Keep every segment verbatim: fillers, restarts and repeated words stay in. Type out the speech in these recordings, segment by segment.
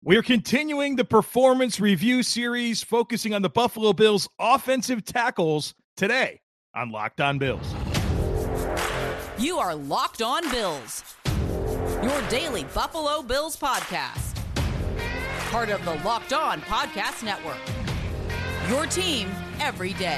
We are continuing the performance review series focusing on the Buffalo Bills offensive tackles today on Locked On Bills. You are Locked On Bills, your daily Buffalo Bills podcast. Part of the Locked On Podcast Network, your team every day.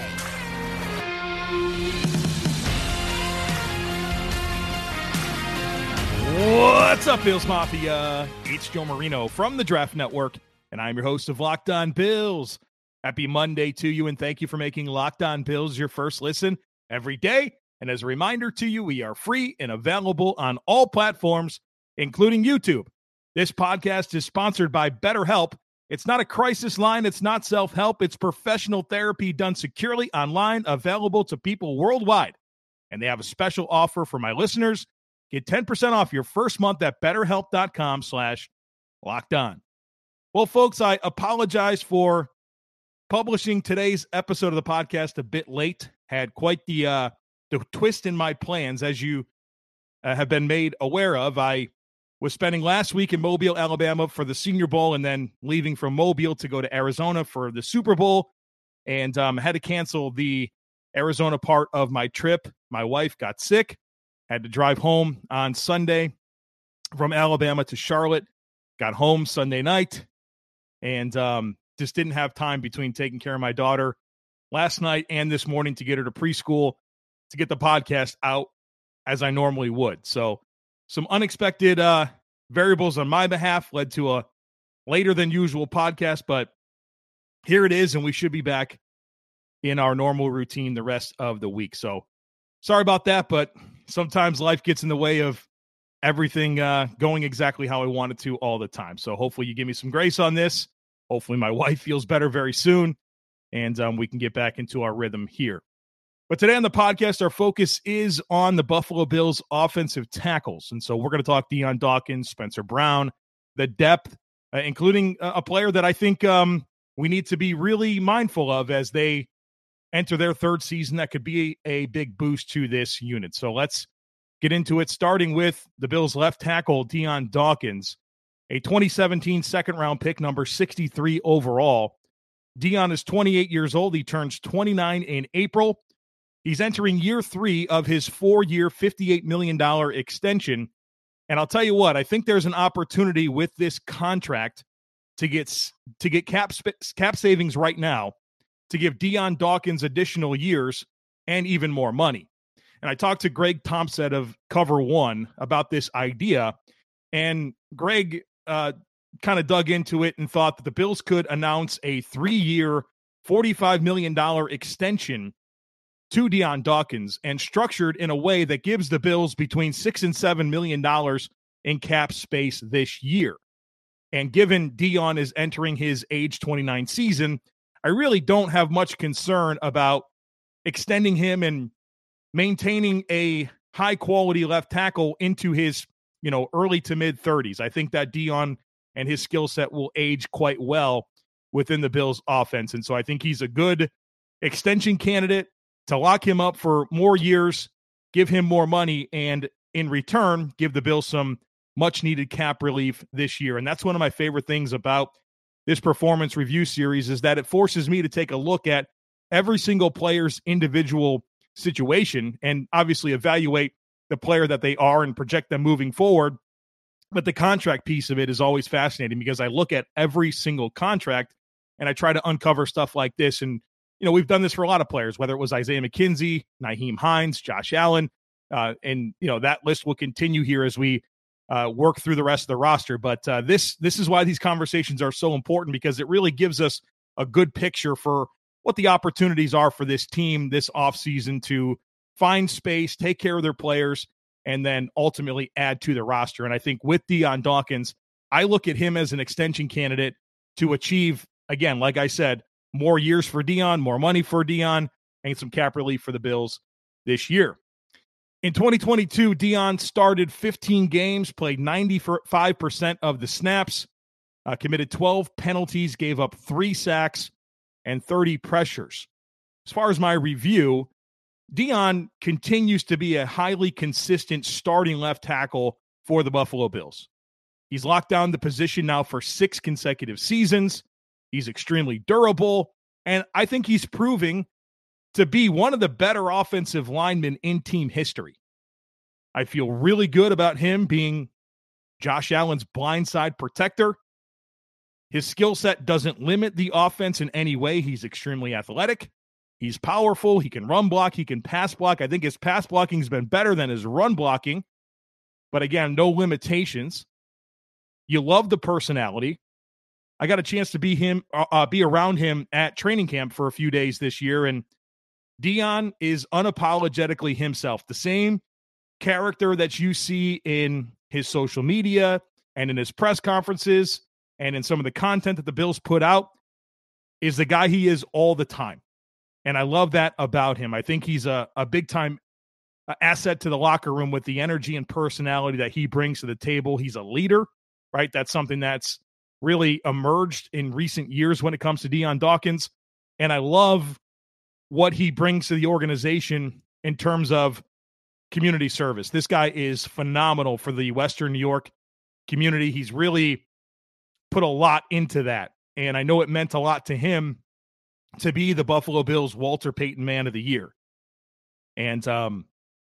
What's up, Bills Mafia? It's Joe Marino from the Draft Network, and I'm your host of Locked On Bills. Happy Monday to you, and thank you for making Locked On Bills your first listen every day. And as a reminder to you, we are free and available on all platforms, including YouTube. This podcast is sponsored by BetterHelp. It's not a crisis line. It's not self-help. It's professional therapy done securely online, available to people worldwide. And they have a special offer for my listeners. Get ten percent off your first month at betterhelp.com slash locked on. Well, folks, I apologize for publishing today's episode of the podcast a bit late. Had quite the, uh, the twist in my plans, as you uh, have been made aware of. I was spending last week in Mobile, Alabama for the Senior Bowl, and then leaving from Mobile to go to Arizona for the Super Bowl, and um, had to cancel the Arizona part of my trip. My wife got sick. Had to drive home on Sunday from Alabama to Charlotte. Got home Sunday night and um, just didn't have time between taking care of my daughter last night and this morning to get her to preschool to get the podcast out as I normally would. So some unexpected uh, variables on my behalf led to a later than usual podcast, but here it is, and we should be back in our normal routine the rest of the week. So sorry about that, but sometimes life gets in the way of everything uh, going exactly how I want it to all the time. So hopefully you give me some grace on this. Hopefully my wife feels better very soon, and um, we can get back into our rhythm here. But today on the podcast, our focus is on the Buffalo Bills offensive tackles. And so we're going to talk Dion Dawkins, Spencer Brown, the depth, uh, including a, a player that I think um, we need to be really mindful of as they enter their third season. That could be a big boost to this unit. So let's get into it, starting with the Bills' left tackle, Dion Dawkins, a twenty seventeen second-round pick, number sixty-three overall. Dion is twenty-eight years old. He turns twenty-nine in April. He's entering year three of his four-year, fifty-eight million dollars extension. And I'll tell you what, I think there's an opportunity with this contract to get, to get cap, cap savings right now, to give Dion Dawkins additional years and even more money. And I talked to Greg Thompson of Cover One about this idea, and Greg uh, kind of dug into it and thought that the Bills could announce a three-year, forty-five million dollars extension to Dion Dawkins, and structured in a way that gives the Bills between six and seven million dollars in cap space this year. And given Dion is entering his age twenty-nine season, I really don't have much concern about extending him and maintaining a high-quality left tackle into his, you know, early to mid-thirties. I think that Dion and his skill set will age quite well within the Bills' offense. And so I think he's a good extension candidate to lock him up for more years, give him more money, and in return, give the Bills some much-needed cap relief this year. And that's one of my favorite things about this performance review series, is that it forces me to take a look at every single player's individual situation and obviously evaluate the player that they are and project them moving forward. But the contract piece of it is always fascinating, because I look at every single contract and I try to uncover stuff like this. And, you know, we've done this for a lot of players, whether it was Isaiah McKenzie, Nyheim Hines, Josh Allen, uh, and, you know, that list will continue here as we Uh, work through the rest of the roster. But uh, this this is why these conversations are so important, because it really gives us a good picture for what the opportunities are for this team this offseason to find space, take care of their players, and then ultimately add to the roster. And I think with Dion Dawkins, I look at him as an extension candidate to achieve, again, like I said, more years for Dion, more money for Dion, and some cap relief for the Bills this year. In twenty twenty-two, Dion started fifteen games, played ninety-five percent of the snaps, uh, committed twelve penalties, gave up three sacks, and thirty pressures. As far as my review, Dion continues to be a highly consistent starting left tackle for the Buffalo Bills. He's locked down the position now for six consecutive seasons. He's extremely durable, and I think he's proving to be one of the better offensive linemen in team history. I feel really good about him being Josh Allen's blindside protector. His skill set doesn't limit the offense in any way. He's extremely athletic. He's powerful. He can run block. He can pass block. I think his pass blocking has been better than his run blocking. But again, no limitations. You love the personality. I got a chance to be him, uh, be around him at training camp for a few days this year, and Deion is unapologetically himself. The same character that you see in his social media and in his press conferences and in some of the content that the Bills put out is the guy he is all the time. And I love that about him. I think he's a, a big-time asset to the locker room with the energy and personality that he brings to the table. He's a leader, right? That's something that's really emerged in recent years when it comes to Dion Dawkins. And I love what he brings to the organization in terms of community service. This guy is phenomenal for the Western New York community. He's really put a lot into that. And I know it meant a lot to him to be the Buffalo Bills Walter Payton Man of the Year. And um,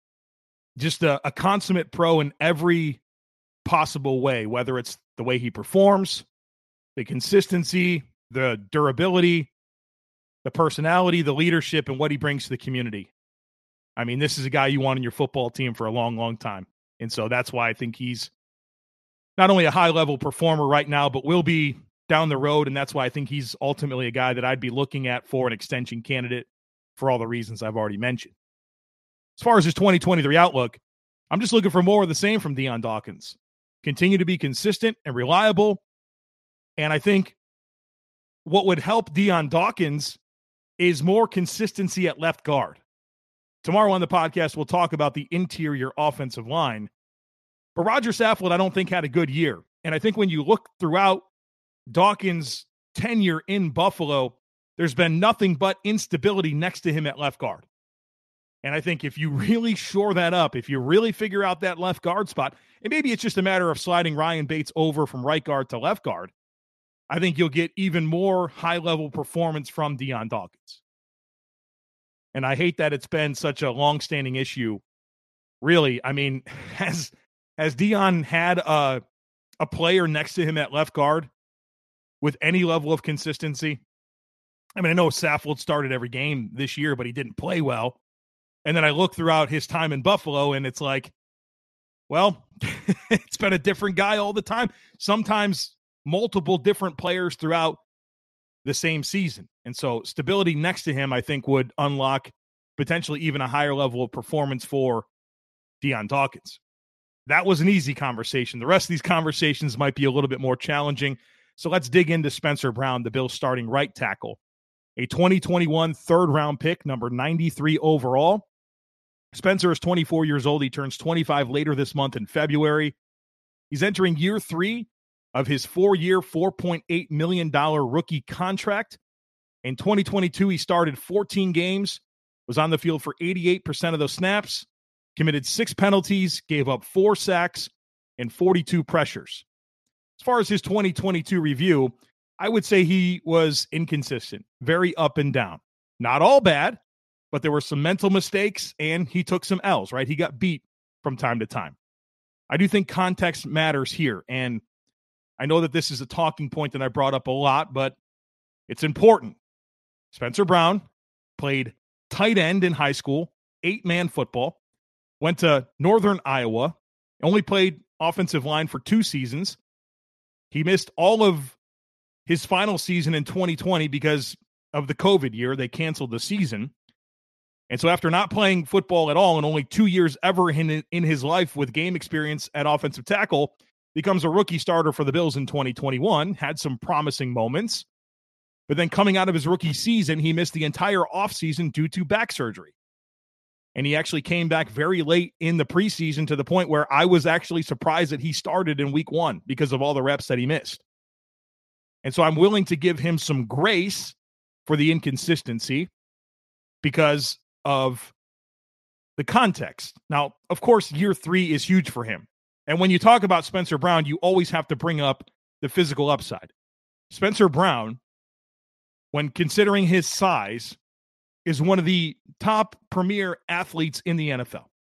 just a, a consummate pro in every possible way, whether it's the way he performs, the consistency, the durability, the personality, the leadership, and what he brings to the community. I mean, this is a guy you want on your football team for a long, long time. And so that's why I think he's not only a high-level performer right now, but will be down the road. And that's why I think he's ultimately a guy that I'd be looking at for an extension candidate for all the reasons I've already mentioned. As far as his twenty twenty-three outlook, I'm just looking for more of the same from Dion Dawkins. Continue to be consistent and reliable. And I think what would help Dion Dawkins is more consistency at left guard. Tomorrow on the podcast, we'll talk about the interior offensive line. But Roger Saffold, I don't think, had a good year. And I think when you look throughout Dawkins' tenure in Buffalo, there's been nothing but instability next to him at left guard. And I think if you really shore that up, if you really figure out that left guard spot, and maybe it's just a matter of sliding Ryan Bates over from right guard to left guard, I think you'll get even more high-level performance from Dion Dawkins. And I hate that it's been such a long-standing issue. Really, I mean, has has Dion had a, a player next to him at left guard with any level of consistency? I mean, I know Saffold started every game this year, but he didn't play well. And then I look throughout his time in Buffalo, and it's like, well, it's been a different guy all the time. Sometimes multiple different players throughout the same season. And so stability next to him, I think, would unlock potentially even a higher level of performance for Dion Dawkins. That was an easy conversation. The rest of these conversations might be a little bit more challenging. So let's dig into Spencer Brown, the Bills' starting right tackle. A twenty twenty-one third-round pick, number ninety-three overall. Spencer is twenty-four years old. He turns twenty-five later this month in February. He's entering year three of his four-year, four point eight million dollars rookie contract. In twenty twenty-two, he started fourteen games, was on the field for eighty-eight percent of those snaps, committed six penalties, gave up four sacks, and forty-two pressures. As far as his twenty twenty-two review, I would say he was inconsistent, very up and down. Not all bad, but there were some mental mistakes, and he took some L's, right? He got beat from time to time. I do think context matters here, and I know that this is a talking point that I brought up a lot, but it's important. Spencer Brown played tight end in high school, eight-man football, went to Northern Iowa, only played offensive line for two seasons. He missed all of his final season in twenty twenty because of the COVID year. They canceled the season. And so after not playing football at all and only two years ever in, in his life with game experience at offensive tackle, becomes a rookie starter for the Bills in twenty twenty-one, had some promising moments. But then coming out of his rookie season, he missed the entire offseason due to back surgery. And he actually came back very late in the preseason to the point where I was actually surprised that he started in week one because of all the reps that he missed. And so I'm willing to give him some grace for the inconsistency because of the context. Now, of course, year three is huge for him. And when you talk about Spencer Brown, you always have to bring up the physical upside. Spencer Brown, when considering his size, is one of the top premier athletes in the N F L.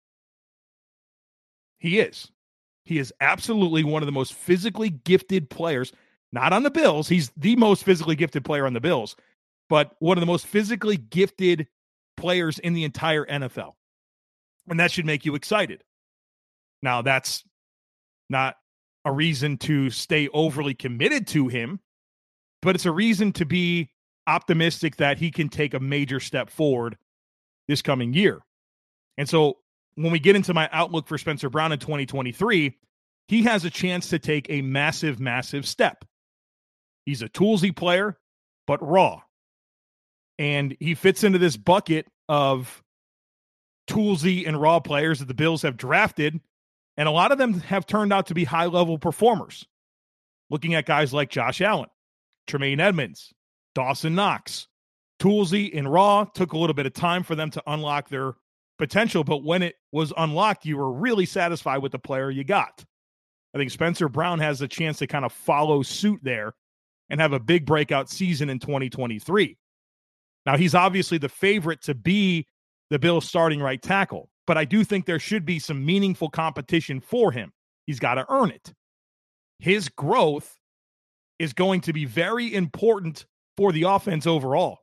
He is. He is absolutely one of the most physically gifted players, not on the Bills. He's the most physically gifted player on the Bills, but one of the most physically gifted players in the entire N F L. And that should make you excited. Now, that's not a reason to stay overly committed to him, but it's a reason to be optimistic that he can take a major step forward this coming year. And so when we get into my outlook for Spencer Brown in twenty twenty-three, he has a chance to take a massive, massive step. He's a toolsy player, but raw. And he fits into this bucket of toolsy and raw players that the Bills have drafted, and a lot of them have turned out to be high-level performers. Looking at guys like Josh Allen, Tremaine Edmonds, Dawson Knox, toolsy and raw, took a little bit of time for them to unlock their potential, but when it was unlocked, you were really satisfied with the player you got. I think Spencer Brown has a chance to kind of follow suit there and have a big breakout season in twenty twenty-three. Now, he's obviously the favorite to be the Bills' starting right tackle, but I do think there should be some meaningful competition for him. He's got to earn it. His growth is going to be very important for the offense overall.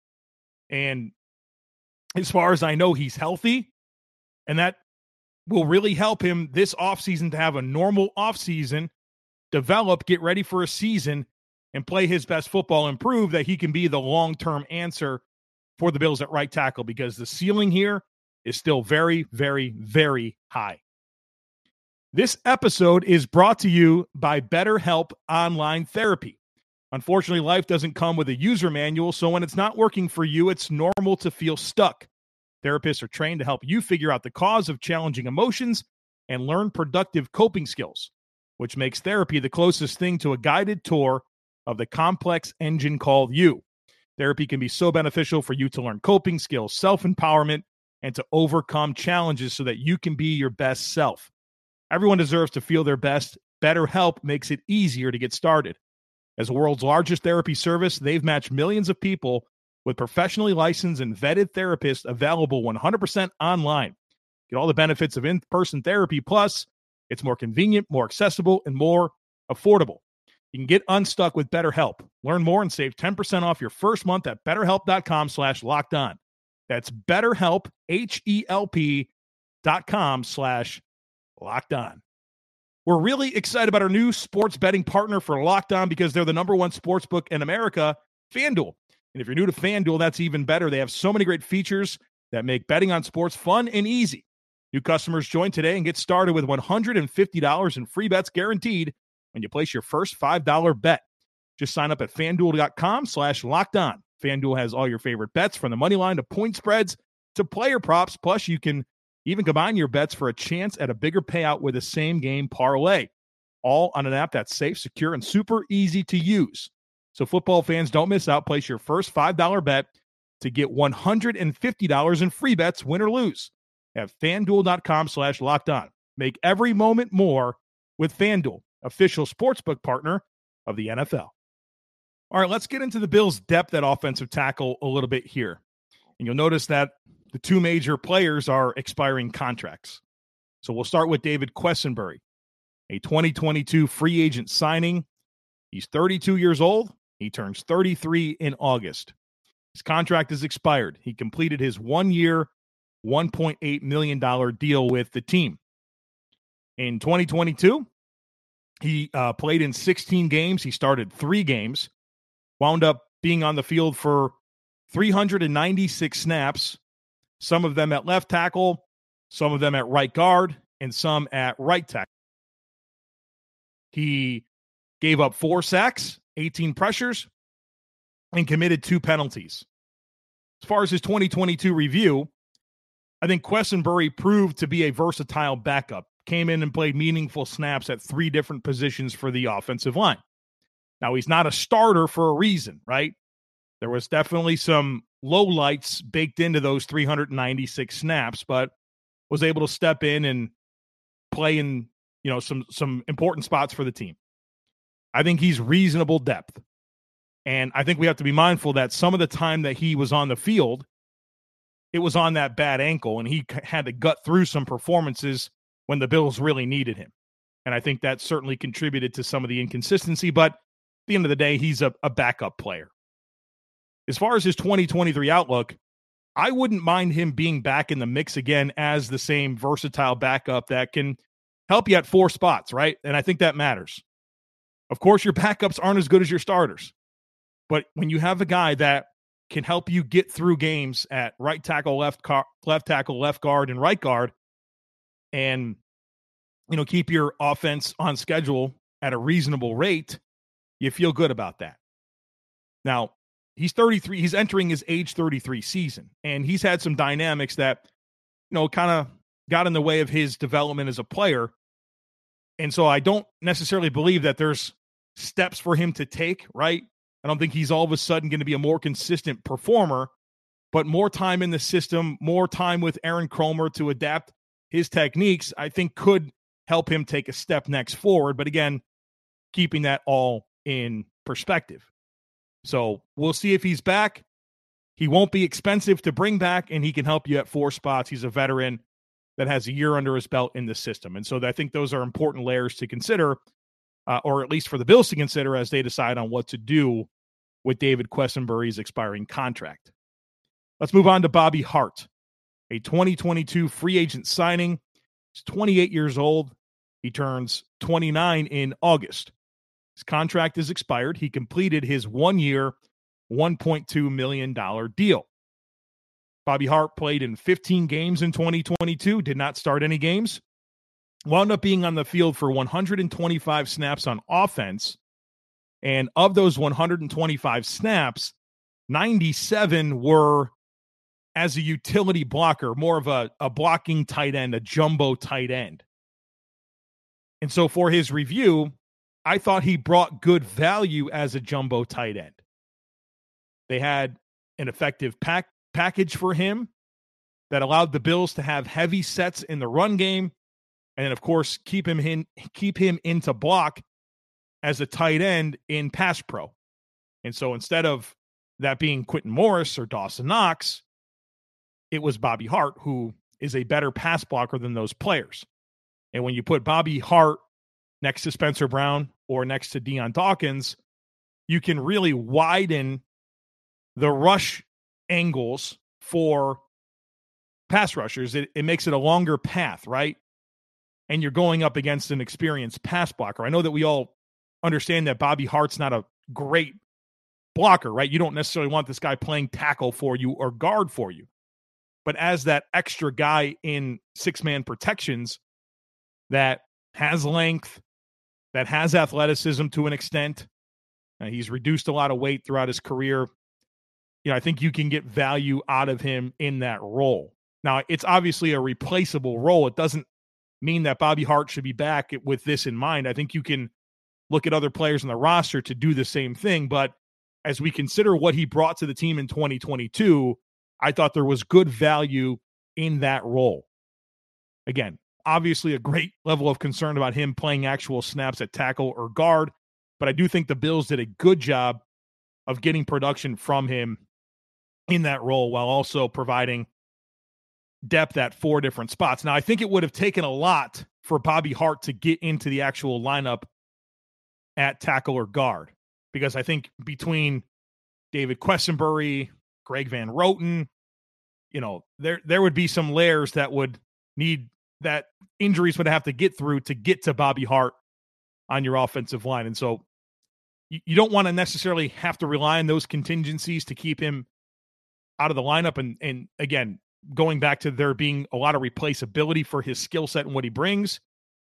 And as far as I know, he's healthy, and that will really help him this offseason to have a normal offseason, develop, get ready for a season, and play his best football and prove that he can be the long-term answer for the Bills at right tackle, because the ceiling here is still very, very, very high. This episode is brought to you by BetterHelp Online Therapy. Unfortunately, life doesn't come with a user manual, so when it's not working for you, it's normal to feel stuck. Therapists are trained to help you figure out the cause of challenging emotions and learn productive coping skills, which makes therapy the closest thing to a guided tour of the complex engine called you. Therapy can be so beneficial for you to learn coping skills, self-empowerment, and to overcome challenges so that you can be your best self. Everyone deserves to feel their best. BetterHelp makes it easier to get started. As the world's largest therapy service, they've matched millions of people with professionally licensed and vetted therapists available one hundred percent online. Get all the benefits of in-person therapy, plus it's more convenient, more accessible, and more affordable. You can get unstuck with BetterHelp. Learn more and save ten percent off your first month at betterhelp.com slash locked on. That's BetterHelp, H-E-L-P dot com slash locked on. We're really excited about our new sports betting partner for Locked On because they're the number one sports book in America, FanDuel. And if you're new to FanDuel, that's even better. They have so many great features that make betting on sports fun and easy. New customers join today and get started with one hundred fifty dollars in free bets guaranteed when you place your first five dollars bet. Just sign up at FanDuel.com slash locked on. FanDuel has all your favorite bets from the money line to point spreads to player props. Plus, you can even combine your bets for a chance at a bigger payout with a same-game parlay. All on an app that's safe, secure, and super easy to use. So football fans, don't miss out. Place your first five dollars bet to get one hundred fifty dollars in free bets, win or lose, at FanDuel.com slash locked on. Make every moment more with FanDuel, official sportsbook partner of the N F L. All right, let's get into the Bills' depth at offensive tackle a little bit here. And you'll notice that the two major players are expiring contracts. So we'll start with David Quessenberry, a twenty twenty-two free agent signing. He's thirty-two years old. He turns thirty-three in August. His contract is expired. He completed his one-year, one point eight million dollars deal with the team. In twenty twenty-two, he uh, played in sixteen games. He started three games, wound up being on the field for three hundred ninety-six snaps, some of them at left tackle, some of them at right guard, and some at right tackle. He gave up four sacks, eighteen pressures, and committed two penalties. As far as his twenty twenty-two review, I think Quessenberry proved to be a versatile backup. Came in and played meaningful snaps at three different positions for the offensive line. Now, he's not a starter for a reason, right? There was definitely some lowlights baked into those three hundred ninety-six snaps, but was able to step in and play in you know, some some important spots for the team. I think he's reasonable depth. And I think we have to be mindful that some of the time that he was on the field, it was on that bad ankle, and he had to gut through some performances when the Bills really needed him. And I think that certainly contributed to some of the inconsistency, but at the end of the day, he's a, a backup player. As far as his twenty twenty-three outlook, I wouldn't mind him being back in the mix again as the same versatile backup that can help you at four spots, right? And I think that matters. Of course, your backups aren't as good as your starters. But when you have a guy that can help you get through games at right tackle, left car, left tackle, left guard, and right guard, and you know keep your offense on schedule at a reasonable rate, you feel good about that. Now, he's thirty-three. He's entering his age thirty-three season, and he's had some dynamics that you know kind of got in the way of his development as a player. And so I don't necessarily believe that there's steps for him to take, right? I don't think he's all of a sudden going to be a more consistent performer, but more time in the system, more time with Aaron Kromer to adapt his techniques, I think could help him take a step next forward. But again, keeping that all in perspective. So we'll see if he's back. He won't be expensive to bring back, and he can help you at four spots. He's a veteran that has a year under his belt in the system. And so I think those are important layers to consider, uh, or at least for the Bills to consider as they decide on what to do with David Quessenberry's expiring contract. Let's move on to Bobby Hart, a twenty twenty-two free agent signing. He's twenty-eight years old. He turns twenty-nine in August. His contract is expired. He completed his one-year, one point two million dollars deal. Bobby Hart played in fifteen games in twenty twenty-two, did not start any games, wound up being on the field for one hundred twenty-five snaps on offense, and of those one hundred twenty-five snaps, ninety-seven were as a utility blocker, more of a, a blocking tight end, a jumbo tight end. And so for his review, I thought he brought good value as a jumbo tight end. They had an effective pack, package for him that allowed the Bills to have heavy sets in the run game, and of course keep him in, keep him into block as a tight end in pass pro. And so instead of that being Quentin Morris or Dawson Knox, it was Bobby Hart, who is a better pass blocker than those players. And when you put Bobby Hart next to Spencer Brown or next to Deion Dawkins, you can really widen the rush angles for pass rushers. It, it makes it a longer path, right? And you're going up against an experienced pass blocker. I know that we all understand that Bobby Hart's not a great blocker, right? You don't necessarily want this guy playing tackle for you or guard for you. But as that extra guy in six-man protections that has length, that has athleticism to an extent, uh, he's reduced a lot of weight throughout his career. You know, I think you can get value out of him in that role. Now, it's obviously a replaceable role. It doesn't mean that Bobby Hart should be back with this in mind. I think you can look at other players on the roster to do the same thing. But as we consider what he brought to the team in twenty twenty-two, I thought there was good value in that role. Again, obviously a great level of concern about him playing actual snaps at tackle or guard, but I do think the Bills did a good job of getting production from him in that role while also providing depth at four different spots. Now, I think it would have taken a lot for Bobby Hart to get into the actual lineup at tackle or guard, because I think between David Quessenberry, Greg Van Roten, you know, there there would be some layers that would need, that injuries would have to get through to get to Bobby Hart on your offensive line. And so you, you don't want to necessarily have to rely on those contingencies to keep him out of the lineup. And, and again, going back to there being a lot of replaceability for his skill set and what he brings.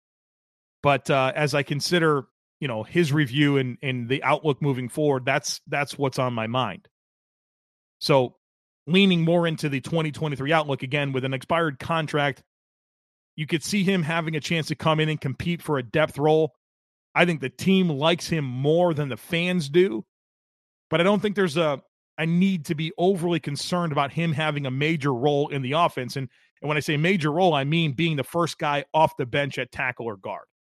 But uh, as I consider, you know, his review and, and the outlook moving forward, that's that's what's on my mind. So leaning more into the twenty twenty-three outlook, again, with an expired contract, you could see him having a chance to come in and compete for a depth role. I think the team likes him more than the fans do, but I don't think there's a, a need to be overly concerned about him having a major role in the offense. And, and when I say major role, I mean being the first guy off the bench at tackle or guard.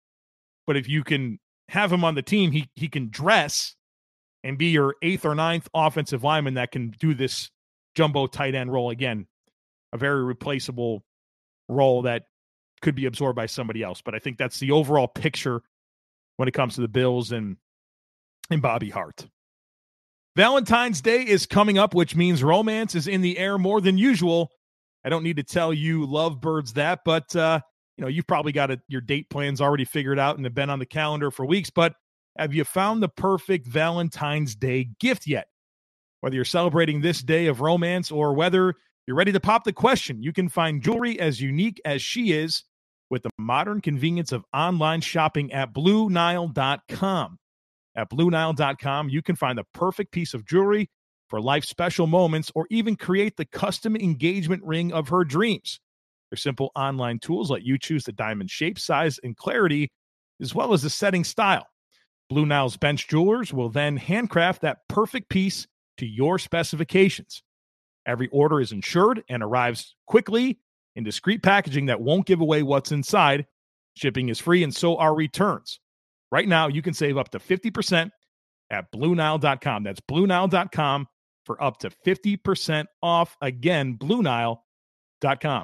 but if you can have him on the team, he he can dress and be your eighth or ninth offensive lineman that can do this jumbo tight end role again. A very replaceable role that could be absorbed by somebody else. But I think that's the overall picture when it comes to the Bills and, and Bobby Hart. Valentine's Day is coming up, which means romance is in the air more than usual. I don't need to tell you lovebirds that, but uh, you know, you've probably got a, your date plans already figured out and have been on the calendar for weeks, but have you found the perfect Valentine's Day gift yet? Whether you're celebrating this day of romance or whether you're ready to pop the question, you can find jewelry as unique as she is with the modern convenience of online shopping at Blue Nile dot com. At Blue Nile dot com, you can find the perfect piece of jewelry for life's special moments or even create the custom engagement ring of her dreams. Their simple online tools let you choose the diamond shape, size, and clarity, as well as the setting style. Blue Nile's bench jewelers will then handcraft that perfect piece to your specifications. Every order is insured and arrives quickly in discreet packaging that won't give away what's inside. Shipping is free and so are returns. Right now, you can save up to fifty percent at Blue Nile dot com. That's Blue Nile dot com for up to fifty percent off. Again, Blue Nile dot com.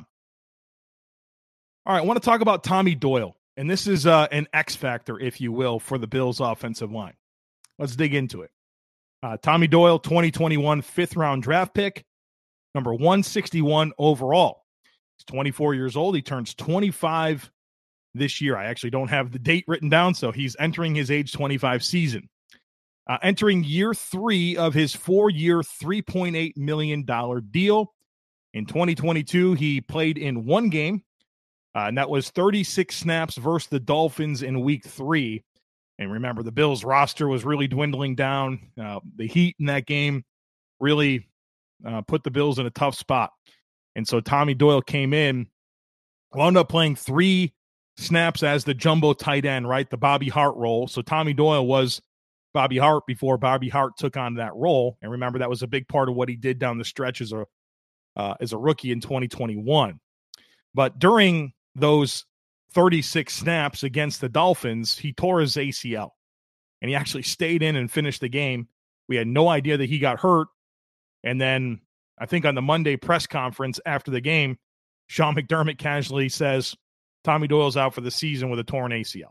All right, I want to talk about Tommy Doyle, and this is uh, an X factor, if you will, for the Bills' offensive line. Let's dig into it. Uh, Tommy Doyle, twenty twenty-one fifth-round draft pick, number one sixty-one overall. He's twenty-four years old. He turns twenty-five this year. I actually don't have the date written down, so he's entering his age twenty-five season. Uh, entering year three of his four-year, three point eight million dollars deal. In twenty twenty-two, he played in one game, uh, and that was thirty-six snaps versus the Dolphins in week three. And remember, the Bills roster was really dwindling down. Uh, the heat in that game really uh, put the Bills in a tough spot. And so Tommy Doyle came in, wound up playing three snaps as the jumbo tight end, right? The Bobby Hart role. So Tommy Doyle was Bobby Hart before Bobby Hart took on that role. And remember, that was a big part of what he did down the stretch as a, uh, as a rookie in twenty twenty-one. But during those thirty-six snaps against the Dolphins, he tore his A C L. And he actually stayed in and finished the game. We had no idea that he got hurt. And then I think on the Monday press conference after the game, Sean McDermott casually says, Tommy Doyle's out for the season with a torn A C L.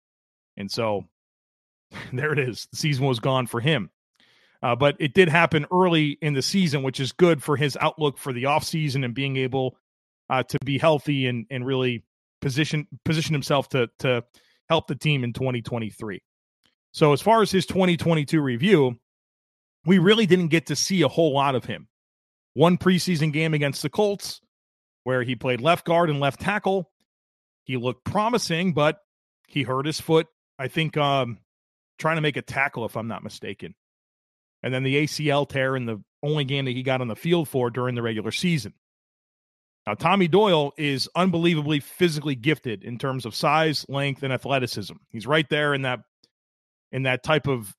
And so there it is. The season was gone for him. Uh, but it did happen early in the season, which is good for his outlook for the offseason and being able uh, to be healthy and, and really position position himself to, to help the team in twenty twenty-three. So as far as his twenty twenty-two review, we really didn't get to see a whole lot of him. One preseason game against the Colts where he played left guard and left tackle. He looked promising, but he hurt his foot, I think, um, trying to make a tackle, if I'm not mistaken. And then the A C L tear in the only game that he got on the field for during the regular season. Now, Tommy Doyle is unbelievably physically gifted in terms of size, length, and athleticism. He's right there in that in that type of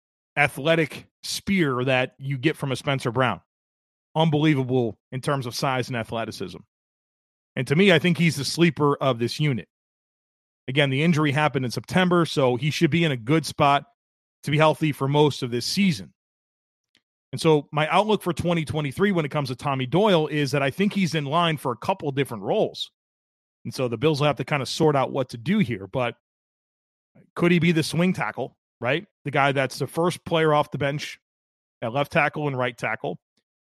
athletic spear that you get from a Spencer Brown. Unbelievable in terms of size and athleticism. And to me, I think he's the sleeper of this unit. Again, the injury happened in September, so he should be in a good spot to be healthy for most of this season. And so my outlook for twenty twenty-three when it comes to Tommy Doyle is that I think he's in line for a couple different roles. And so the Bills will have to kind of sort out what to do here. But could he be the swing tackle, right? The guy that's the first player off the bench at left tackle and right tackle.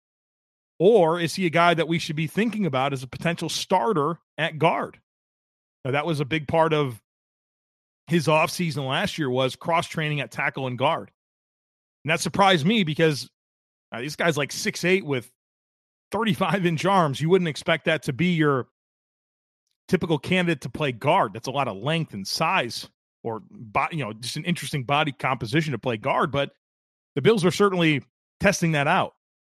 Or is he a guy that we should be thinking about as a potential starter at guard? Now, that was a big part of his offseason last year was cross-training at tackle and guard. And that surprised me because uh, this guy's like six eight with thirty-five inch arms. You wouldn't expect that to be your typical candidate to play guard. That's a lot of length and size or, body, you know, just an interesting body composition to play guard. But the Bills are certainly testing that out.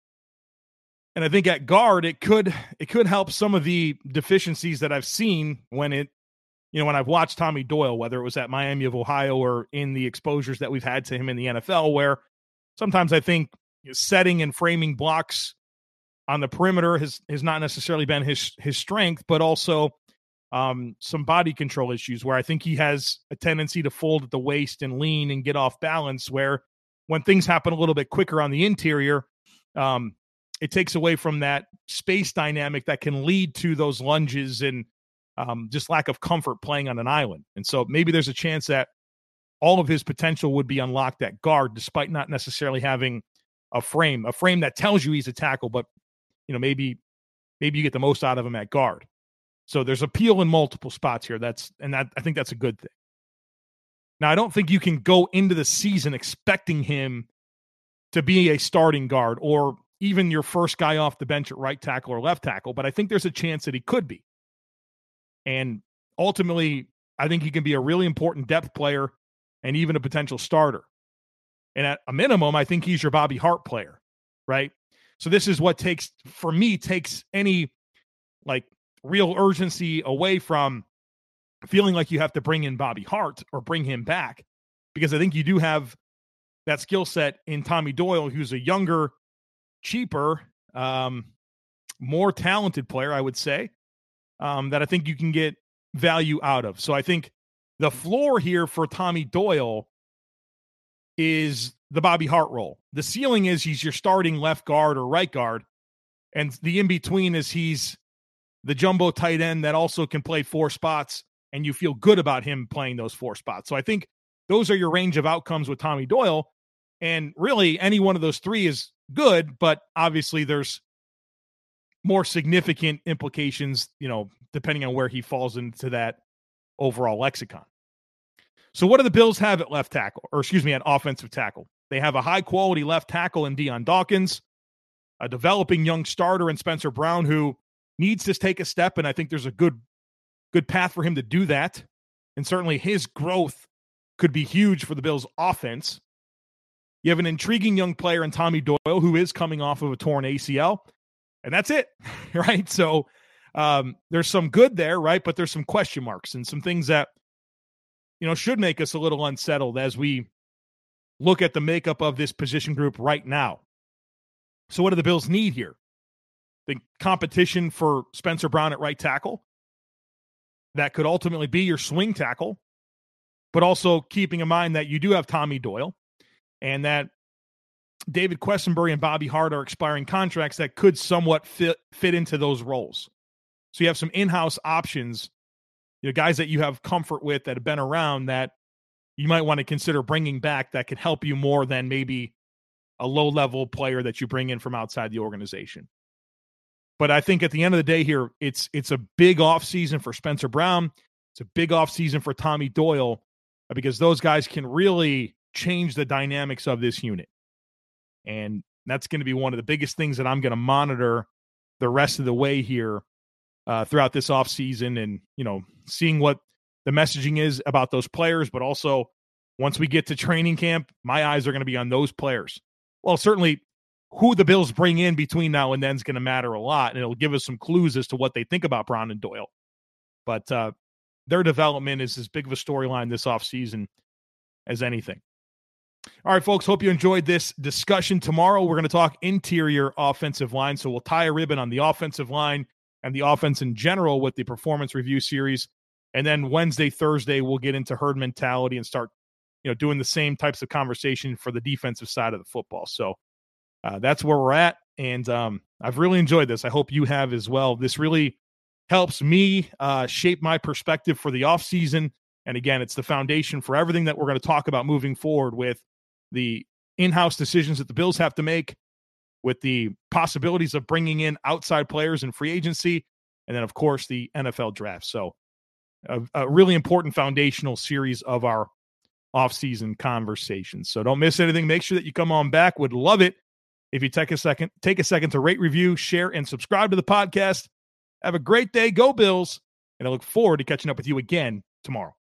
And I think at guard, it could it could help some of the deficiencies that I've seen when it, you know, when I've watched Tommy Doyle, whether it was at Miami of Ohio or in the exposures that we've had to him in the N F L, where sometimes I think you know, setting and framing blocks on the perimeter has, has not necessarily been his his strength, but also um, some body control issues where I think he has a tendency to fold at the waist and lean and get off balance, where when things happen a little bit quicker on the interior, um, it takes away from that space dynamic that can lead to those lunges and um, just lack of comfort playing on an island. And so maybe there's a chance that all of his potential would be unlocked at guard, despite not necessarily having a frame, a frame that tells you he's a tackle, but you know, maybe, maybe you get the most out of him at guard. So there's appeal in multiple spots here. That's, and that, I think that's a good thing. Now, I don't think you can go into the season expecting him to be a starting guard or even your first guy off the bench at right tackle or left tackle, but I think there's a chance that he could be. And ultimately, I think he can be a really important depth player and even a potential starter. And at a minimum, I think he's your Bobby Hart player, right? So this is what takes, for me, takes any like real urgency away from feeling like you have to bring in Bobby Hart or bring him back, because I think you do have that skill set in Tommy Doyle, who's a younger, cheaper, um, more talented player, I would say, um, that I think you can get value out of. So I think the floor here for Tommy Doyle is the Bobby Hart role. The ceiling is he's your starting left guard or right guard, and the in-between is he's the jumbo tight end that also can play four spots, and you feel good about him playing those four spots. So I think those are your range of outcomes with Tommy Doyle, and really any one of those three is good, but obviously there's more significant implications, you know, depending on where he falls into that overall lexicon. So what do the Bills have at left tackle, or excuse me, at offensive tackle? They have a high-quality left tackle in Dion Dawkins, a developing young starter in Spencer Brown, who needs to take a step, and I think there's a good good path for him to do that. And certainly his growth could be huge for the Bills' offense. You have an intriguing young player in Tommy Doyle, who is coming off of a torn A C L, and that's it, right? So um, there's some good there, right? But there's some question marks and some things that, you know, should make us a little unsettled as we look at the makeup of this position group right now. So what do the Bills need here? The competition for Spencer Brown at right tackle. That could ultimately be your swing tackle, but also keeping in mind that you do have Tommy Doyle and that David Quessenberry and Bobby Hart are expiring contracts that could somewhat fit, fit into those roles. So you have some in-house options, you know, guys that you have comfort with that have been around that you might want to consider bringing back that could help you more than maybe a low-level player that you bring in from outside the organization. But I think at the end of the day here, it's it's a big offseason for Spencer Brown. It's a big offseason for Tommy Doyle, because those guys can really change the dynamics of this unit. And that's going to be one of the biggest things that I'm going to monitor the rest of the way here uh, throughout this offseason, and, you know, seeing what the messaging is about those players. But also, once we get to training camp, my eyes are going to be on those players. Well, certainly who the Bills bring in between now and then is going to matter a lot, and it'll give us some clues as to what they think about Brown and Doyle. But uh, their development is as big of a storyline this offseason as anything. All right, folks, hope you enjoyed this discussion. Tomorrow we're going to talk interior offensive line, so we'll tie a ribbon on the offensive line and the offense in general with the performance review series. And then Wednesday, Thursday, we'll get into herd mentality and start, you know, doing the same types of conversation for the defensive side of the football. So Uh, that's where we're at, and um, I've really enjoyed this. I hope you have as well. This really helps me uh, shape my perspective for the offseason, and again, it's the foundation for everything that we're going to talk about moving forward with the in-house decisions that the Bills have to make, with the possibilities of bringing in outside players in free agency, and then, of course, the N F L draft. So a, a really important foundational series of our offseason conversations. So don't miss anything. Make sure that you come on back. Would love it if you take a second, take a second to rate, review, share, and subscribe to the podcast. Have a great day. Go Bills. And I look forward to catching up with you again tomorrow.